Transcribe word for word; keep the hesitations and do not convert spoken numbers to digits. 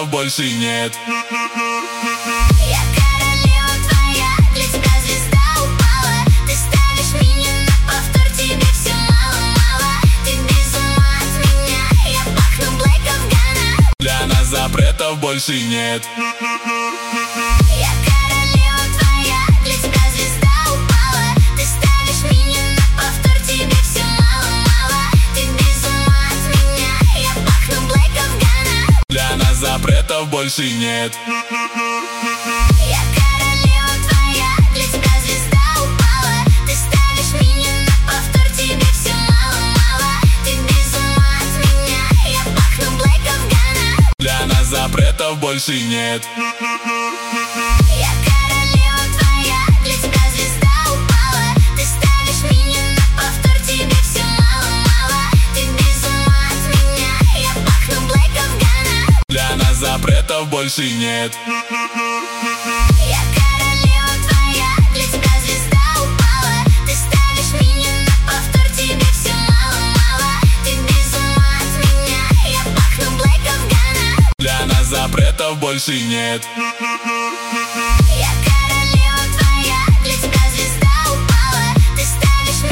запретов больше нет. Я королева твоя, для тебя звезда упала. Ты ставишь меня на повтор, тебе все мало-мало. Ты без ума от меня, я пахну Блэк Афгана. Для нас запретов больше нет. Я королева твоя, для тебя звезда упала. Ты ставишь меня на повтор, тебе все мало-мало. Ты без ума от меня, я пахну Блэк Афгана. Для нас запретов больше нет. Я королева твоя, для тебя звезда упала. Ты ставишь меня на повтор, тебе все мало-мало. Ты без ума от меня, я пахну Блэк Афгана. Для нас запретов больше нет. Я королева твоя, для тебя звезда упала. Ты ставишь меня на повтор, тебе все мало-мало. Ты без ума от меня, я пахну Блэк Афгана. Для нас запретов больше нет. Я королева твоя, для тебя звезда упала. Ты ставишь меня на повтор, тебе все мало-мало. Ты без ума от меня, я пахну Блэк Афгана. Для нас запретов больше нет. Я